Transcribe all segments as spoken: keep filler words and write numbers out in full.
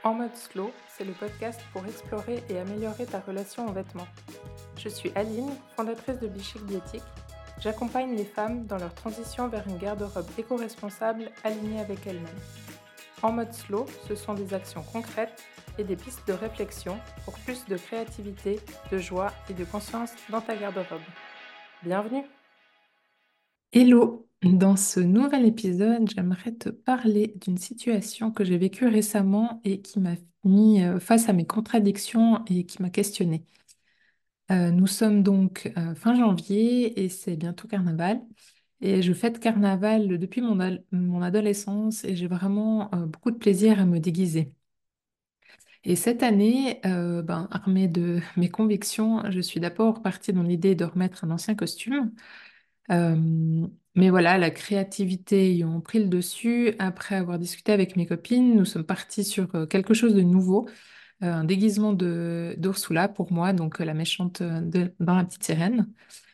En mode slow, c'est le podcast pour explorer et améliorer ta relation aux vêtements. Je suis Aline, fondatrice de Bichic Biétique. J'accompagne les femmes dans leur transition vers une garde-robe éco-responsable alignée avec elles-mêmes. En mode slow, ce sont des actions concrètes et des pistes de réflexion pour plus de créativité, de joie et de conscience dans ta garde-robe. Bienvenue! Hello! Dans ce nouvel épisode, j'aimerais te parler d'une situation que j'ai vécue récemment et qui m'a mis euh, face à mes contradictions et qui m'a questionnée. Euh, nous sommes donc euh, fin janvier et c'est bientôt carnaval. Et je fête carnaval depuis mon, al- mon adolescence et j'ai vraiment euh, beaucoup de plaisir à me déguiser. Et cette année, euh, ben, armée de mes convictions, je suis d'abord partie dans l'idée de remettre un ancien costume. Euh, mais voilà, la créativité ayant pris le dessus, après avoir discuté avec mes copines, nous sommes partis sur euh, quelque chose de nouveau, euh, un déguisement de d'Ursula pour moi, donc euh, la méchante euh, de- dans La Petite Sirène.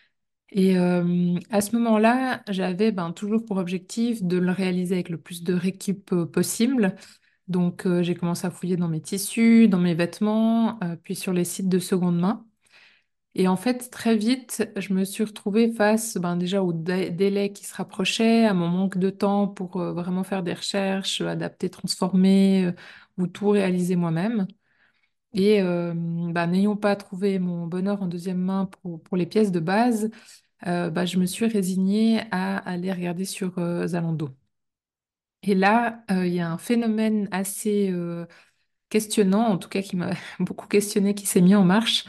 Et euh, à ce moment-là, j'avais ben, toujours pour objectif de le réaliser avec le plus de récup euh, possible. Donc euh, j'ai commencé à fouiller dans mes tissus, dans mes vêtements, euh, puis sur les sites de seconde main. Et en fait, très vite, je me suis retrouvée face ben, déjà au dé- délai qui se rapprochait, à mon manque de temps pour euh, vraiment faire des recherches, euh, adapter, transformer euh, ou tout réaliser moi-même. Et euh, ben, n'ayant pas trouvé mon bonheur en deuxième main pour, pour les pièces de base, euh, ben, je me suis résignée à aller regarder sur euh, Zalando. Et là, euh, il y a un phénomène assez euh, questionnant, en tout cas qui m'a beaucoup questionné, qui s'est mis en marche.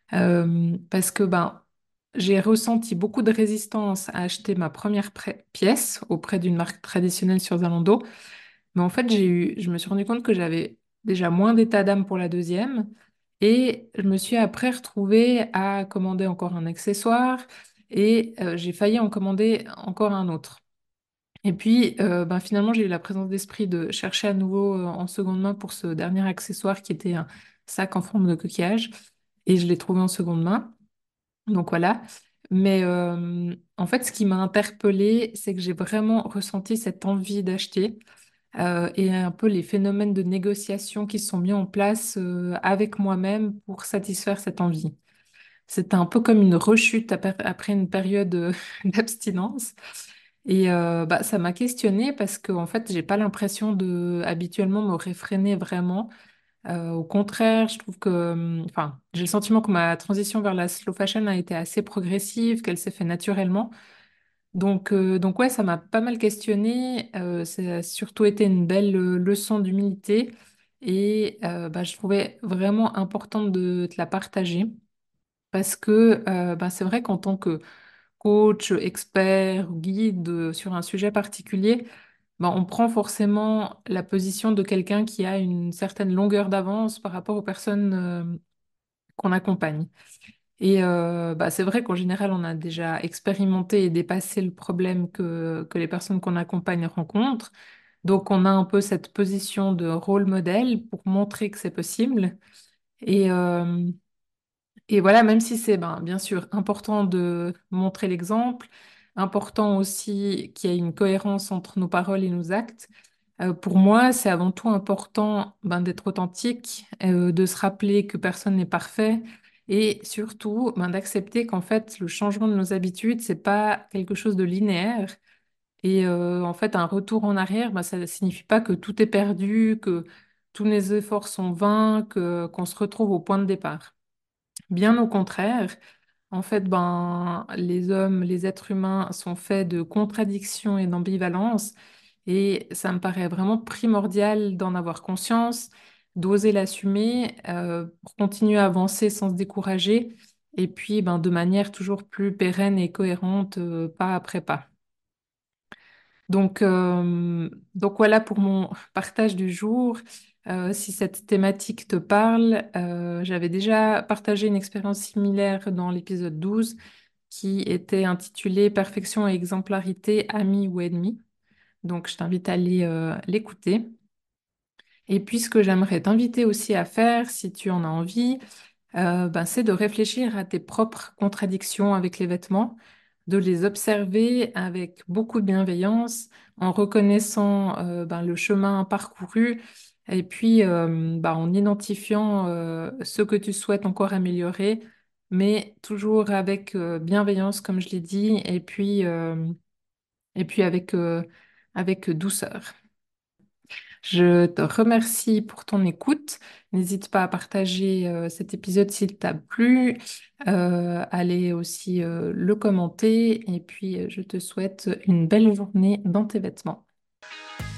Euh, parce que ben, j'ai ressenti beaucoup de résistance à acheter ma première pré- pièce auprès d'une marque traditionnelle sur Zalando. Mais en fait, j'ai eu, je me suis rendu compte que j'avais déjà moins d'état d'âme pour la deuxième. Et je me suis après retrouvée à commander encore un accessoire et euh, j'ai failli en commander encore un autre. Et puis, euh, ben, finalement, j'ai eu la présence d'esprit de chercher à nouveau euh, en seconde main pour ce dernier accessoire qui était un sac en forme de coquillage. Et je l'ai trouvé en seconde main. Donc voilà. Mais euh, en fait, ce qui m'a interpellée, c'est que j'ai vraiment ressenti cette envie d'acheter euh, et un peu les phénomènes de négociation qui se sont mis en place euh, avec moi-même pour satisfaire cette envie. C'était un peu comme une rechute après après une période euh, d'abstinence. Et euh, bah, ça m'a questionnée parce que en fait, j'ai pas l'impression de habituellement me réfréner vraiment. Euh, au contraire, je trouve que, hum, enfin, j'ai le sentiment que ma transition vers la slow fashion a été assez progressive, qu'elle s'est fait naturellement. Donc, euh, donc ouais, ça m'a pas mal questionnée. Euh, ça a surtout été une belle euh, leçon d'humilité et euh, bah, je trouvais vraiment important de te la partager parce que euh, bah, c'est vrai qu'en tant que coach, expert, guide euh, sur un sujet particulier, ben, on prend forcément la position de quelqu'un qui a une certaine longueur d'avance par rapport aux personnes euh, qu'on accompagne. Et euh, bah, c'est vrai qu'en général, on a déjà expérimenté et dépassé le problème que, que les personnes qu'on accompagne rencontrent. Donc, on a un peu cette position de rôle modèle pour montrer que c'est possible. Et, euh, et voilà, même si c'est ben, bien sûr important de montrer l'exemple, important aussi qu'il y ait une cohérence entre nos paroles et nos actes, euh, pour moi, c'est avant tout important ben, d'être authentique, euh, de se rappeler que personne n'est parfait et surtout ben, d'accepter qu'en fait, le changement de nos habitudes, c'est pas quelque chose de linéaire. Et euh, en fait, un retour en arrière, ben, ça ne signifie pas que tout est perdu, que tous les efforts sont vains, que, qu'on se retrouve au point de départ. Bien au contraire, en fait, ben, les hommes, les êtres humains sont faits de contradictions et d'ambivalence, et ça me paraît vraiment primordial d'en avoir conscience, d'oser l'assumer, euh, pour continuer à avancer sans se décourager, et puis ben, de manière toujours plus pérenne et cohérente, euh, pas après pas. Donc, euh, donc voilà pour mon partage du jour. Euh, si cette thématique te parle, euh, j'avais déjà partagé une expérience similaire dans l'épisode douze qui était intitulé Perfection et exemplarité, amis ou ennemis. Donc je t'invite à aller euh, l'écouter. Et puis ce que j'aimerais t'inviter aussi à faire, si tu en as envie, euh, ben, c'est de réfléchir à tes propres contradictions avec les vêtements, de les observer avec beaucoup de bienveillance, en reconnaissant euh, ben, le chemin parcouru Et puis, euh, bah, en identifiant euh, ce que tu souhaites encore améliorer, mais toujours avec euh, bienveillance, comme je l'ai dit, et puis, euh, et puis avec, euh, avec douceur. Je te remercie pour ton écoute. N'hésite pas à partager euh, cet épisode s'il t'a plu, euh, allez aussi euh, le commenter, et puis euh, je te souhaite une belle journée dans tes vêtements.